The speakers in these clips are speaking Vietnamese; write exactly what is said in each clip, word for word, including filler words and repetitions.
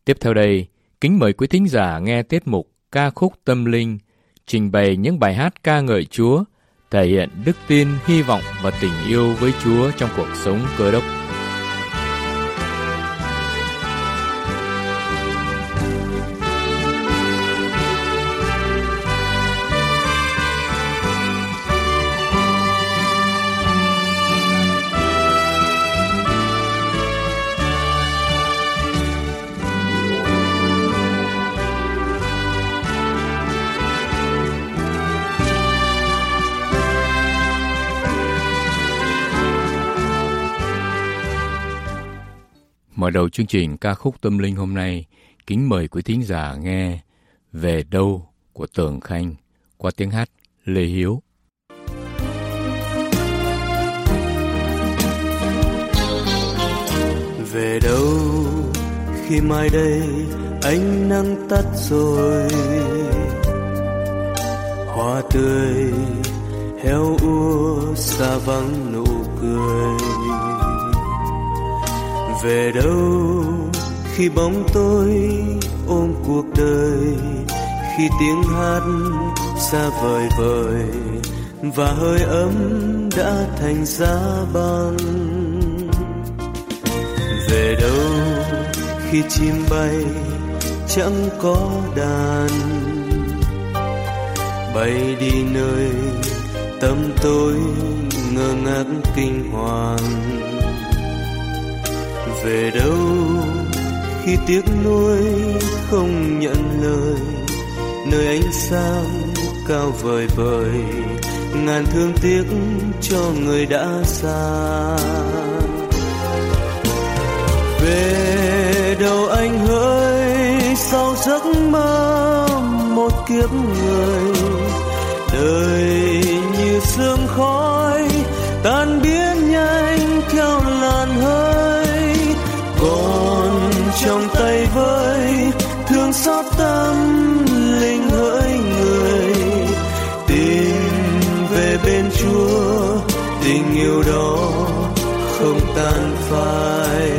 Tiếp theo đây, kính mời quý thính giả nghe tiết mục Ca khúc Tâm linh, trình bày những bài hát ca ngợi Chúa, thể hiện đức tin, hy vọng và tình yêu với Chúa trong cuộc sống Cơ Đốc. Mở đầu chương trình Ca khúc Tâm linh hôm nay, kính mời quý thính giả nghe Về đâu của Tường Khanh qua tiếng hát Lê Hiếu. Về đâu khi mai đây ánh nắng tắt rồi, hoa tươi héo úa xa vắng nụ cười. Về đâu khi bóng tối ôm cuộc đời, khi tiếng hát xa vời vời và hơi ấm đã thành giá băng. Về đâu khi chim bay chẳng có đàn, bay đi nơi tâm tối ngơ ngác kinh hoàng. Về đâu khi tiếc nuối không nhận lời, nơi ánh sáng cao vời vời ngàn thương tiếc cho người đã xa. Về đâu anh hỡi sau giấc mơ một kiếp người, đời như sương khói tan biến nhanh theo làn hơi. Còn trong tay với thương xót tâm linh hỡi người, tìm về bên Chúa, tình yêu đó không tan phai.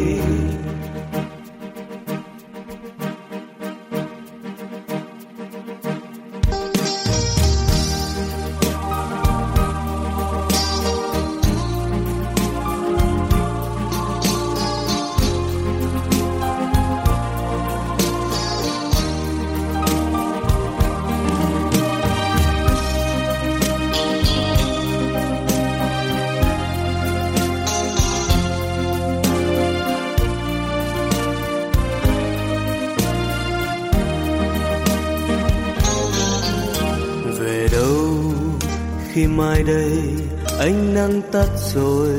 Khi mai đây ánh nắng tắt rồi,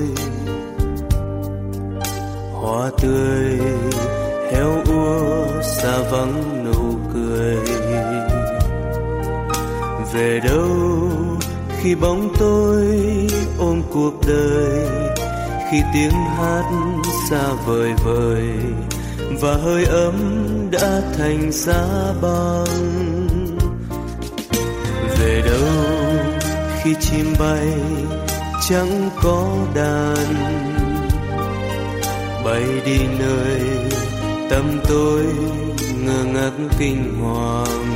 hoa tươi héo úa xa vắng nụ cười. Về đâu khi bóng tối ôm cuộc đời, khi tiếng hát xa vời vời và hơi ấm đã thành giá băng. Về đâu khi chim bay chẳng có đàn, bay đi nơi tâm tối ngơ ngác kinh hoàng.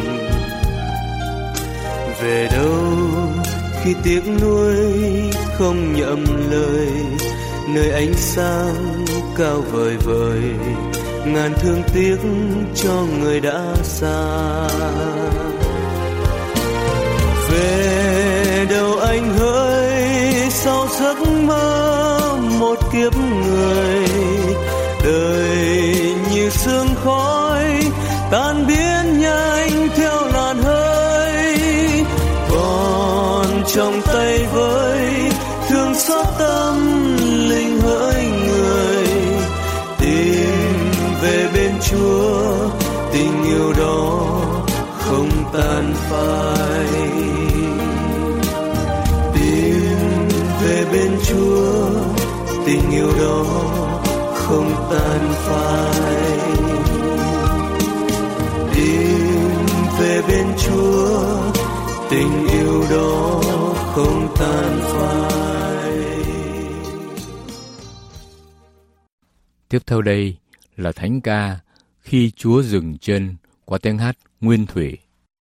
Về đâu khi tiếc nuối không nhậm lời, nơi ánh sáng cao vời vời ngàn thương tiếc cho người đã xa. Về đâu anh hỡi sau giấc mơ một kiếp người, đời như sương khói tan biến nhanh theo làn hơi. Còn trong tay với thương xót tâm linh hỡi người, tìm về bên Chúa, tình yêu đó không tan phai. Về bên Chúa, tình yêu đó không tan phai. Tìm về bên Chúa, tình yêu đó không tan phai. Tiếp theo đây là thánh ca Khi Chúa dừng chân qua tiếng hát nguyên thủy.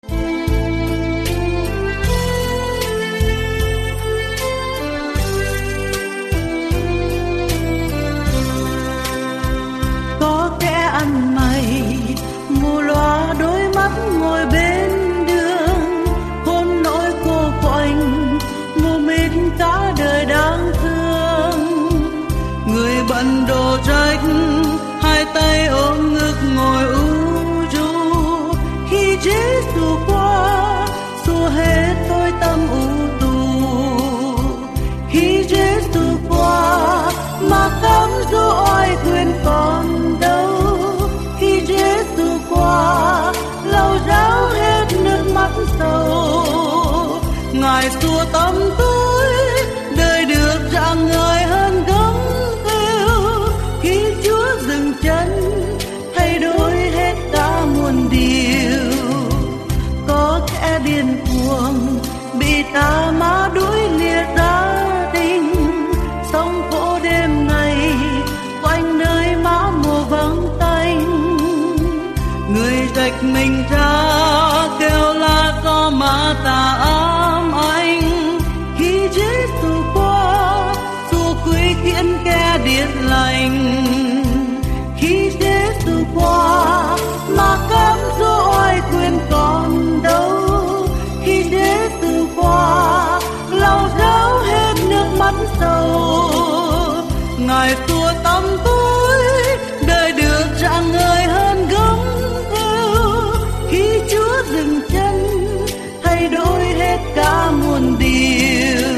Có kẻ ăn mày mù loa đôi mắt ngồi bên đường, hôn nỗi cô quạnh mù mịt cả đời đáng thương. Người bận đồ trách hai tay ôm ngực ngồi u ru, khi Giêsu qua xua hết tôi tâm u tù. Khi Giêsu qua mà cám dỗ oai quyền còn đâu. Khi Giêsu qua lau ráo hết nước mắt sầu. Ngài xua tâm tôi đời được rạng ngời hơn gấm veo. Khi Chúa dừng chân thay đổi hết cả muôn điều. Có kẻ điên cuồng bị tà ma đuổi liệt gia đình, sống khổ đêm ngày quanh nơi má mùa vắng tanh. Người rạch mình ra kêu la do ma tà ám ảnh. Khi Giêsu qua xua quy khiển kẻ điên lành. Khi Giêsu qua mà cám dỗ oai quyền còn đâu. Khi Giêsu qua lau ráo hết nước mắt sầu. Ngài xua tâm tôi đời được rạng ngời hơn gấm veo. Khi Chúa dừng chân thay đổi hết cả muôn điều.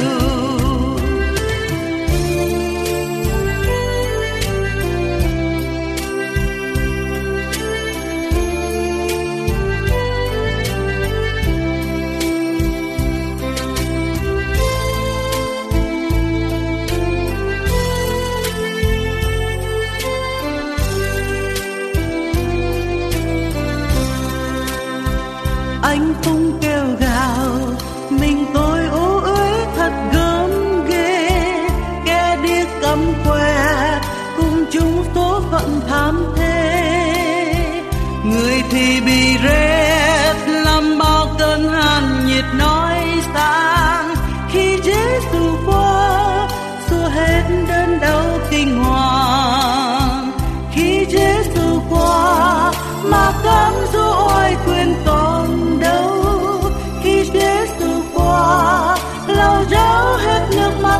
Anh không kêu gào mình tôi ố uế thật gớm ghê. Kẻ điếc cắm que cùng chung số phận thảm thế. Người thì bị rét làm bao cơn hàn nhiệt nói sang. Khi Giêsu qua xua hết đớn đau kinh hoàng. Khi Giêsu qua mà cám dỗ oai quyền còn đâu. Khi Giêsu qua lau ráo hết nước mắt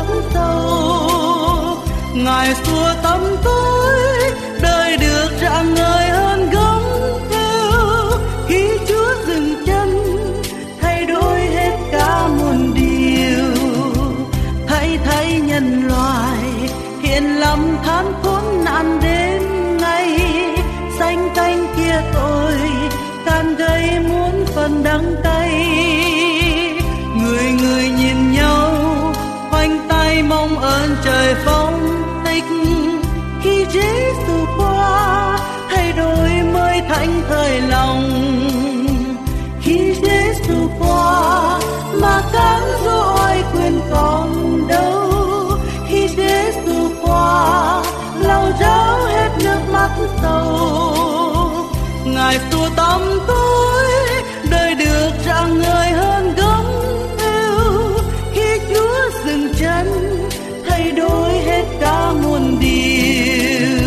sầu. Ngài xua tâm tôi đời được rạng ngời hơn gấm veo. Khi Chúa dừng chân thay đổi hết cả muôn điều. Thay thay nhân loại hiện lầm than khốn nạn đến ngày. Xanh canh kia tôi can gây muốn phần đắng cay. Người người nhìn nhau khoanh tay mong ơn trời phong tích. Khi Giêsu qua thay đổi mới thánh thời lòng. Khi Giêsu qua mà cám dỗ oai quyền còn đâu. Khi Giêsu qua lau ráo hết nước mắt sầu. Ngài xua tâm tôi đời được rạng ngời hơn gấm veo. Khi Chúa dừng chân thay đổi hết cả muôn điều.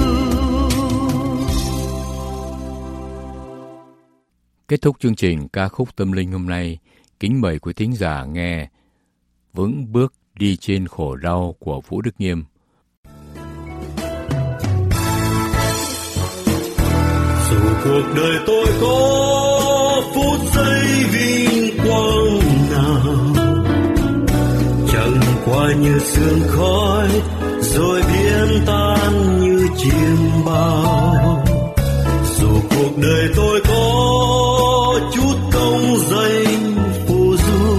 Kết thúc chương trình ca khúc tâm linh hôm nay, kính mời quý thính giả nghe Vững bước đi trên khổ đau của Vũ Đức Nghiêm. Dù cuộc đời tôi có phút giây vinh quang nào, chẳng qua như sương khói rồi biến tan như chim bao. Dù cuộc đời tôi có chút công danh phù du,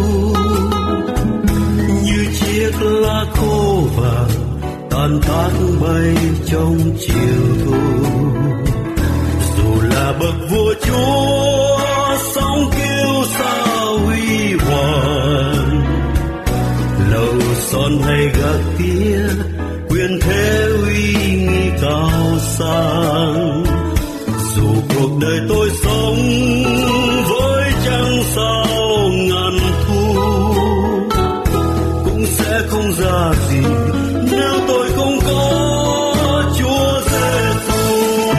như chiếc lá khô vàng tàn tác bay trong chiều thu. Dù là bậc vua chúa sóng kêu xa huy hoàng, lầu son hay gác tía quyền thế uy nghi cao sang. Dù cuộc đời tôi sống với trăng sao ngàn thu, cũng sẽ không ra gì nếu tôi không có Chúa Giêsu.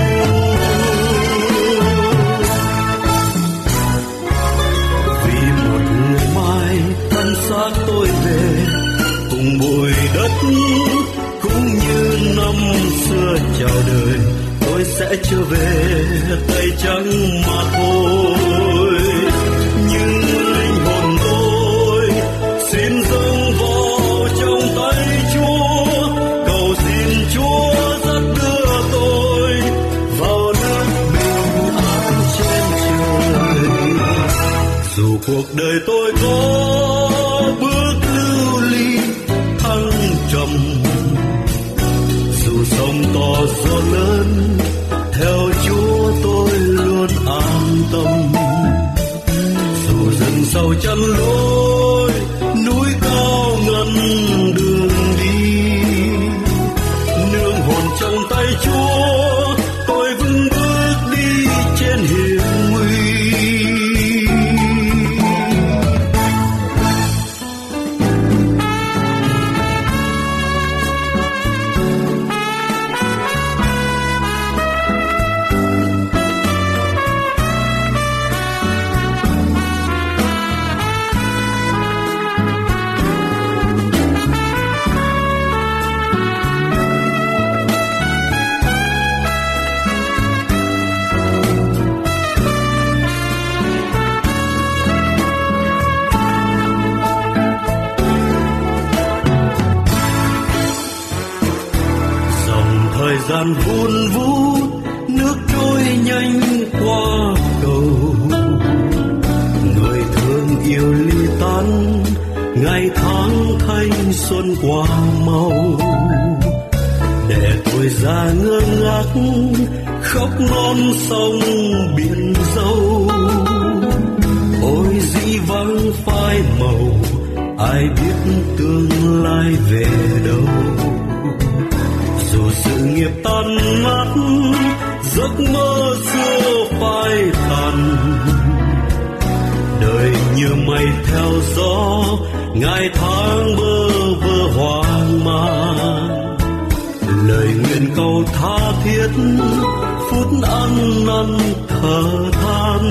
Vì một ngày mai thân xác tôi về cùng bụi đất, cũng như năm xưa chào đời, tôi sẽ trở về tay trắng mà thôi. Nhưng linh hồn tôi xin dâng vào trong tay Chúa, cầu xin Chúa dắt đưa tôi vào nước bình an trên trời. Dù cuộc đời tôi có bước lưu ly thăng trầm, dù sóng to gió lớn, theo Chúa tôi luôn an tâm. Dù rừng sâu chắn lối, núi cao ngăn đường đi, nương hồn trong tay Chúa, tôi vững bước đi trên hiểm nguy. Thời gian vun vút, nước trôi nhanh qua cầu, người thương yêu ly tan, ngày tháng thanh xuân qua mau. Để tuổi già ngơ ngác khóc non sông biển dâu, ôi dĩ vắng phai màu, ai biết tương lai về đâu. Dù sự nghiệp tan nát, giấc mơ xưa phai tàn, đời như mây theo gió, ngày tháng bơ vơ hoang mang. Lời nguyện cầu tha thiết, phút ăn năn thở than,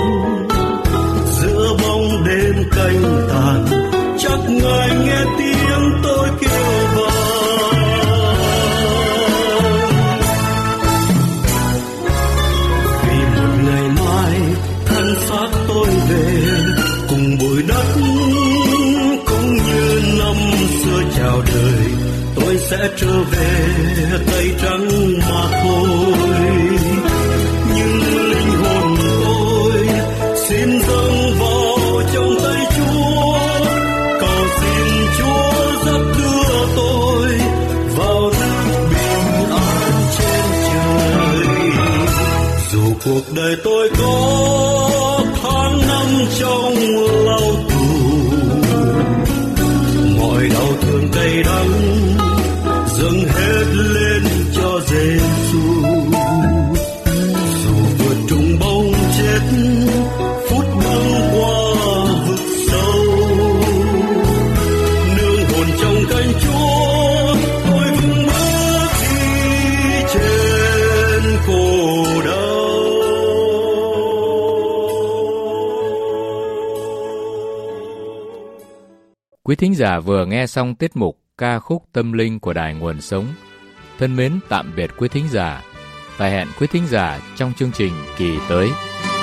giữa bóng đêm canh tàn, chắc Ngài nghe tiếng tôi kêu vang. Thân xác tôi về cùng bụi đất, cũng như năm xưa chào đời, tôi sẽ trở về tay trắng mà thôi. Nhưng linh hồn tôi xin dâng vào trong tay Chúa, cầu xin Chúa dắt đưa tôi vào nước bình an trên trời. Dù cuộc đời tôi có tháng năm trong lao tù, mọi đau thương cay đắng dâng hết lên cho Giêsu. Dù vượt trùng bóng chết, phút băng qua vực sâu, nương hồn trong cánh Chúa, tôi vững bước đi trên cổ đau. Quý thính giả vừa nghe xong tiết mục ca khúc tâm linh của Đài Nguồn Sống. Thân mến tạm biệt quý thính giả và hẹn quý thính giả trong chương trình kỳ tới.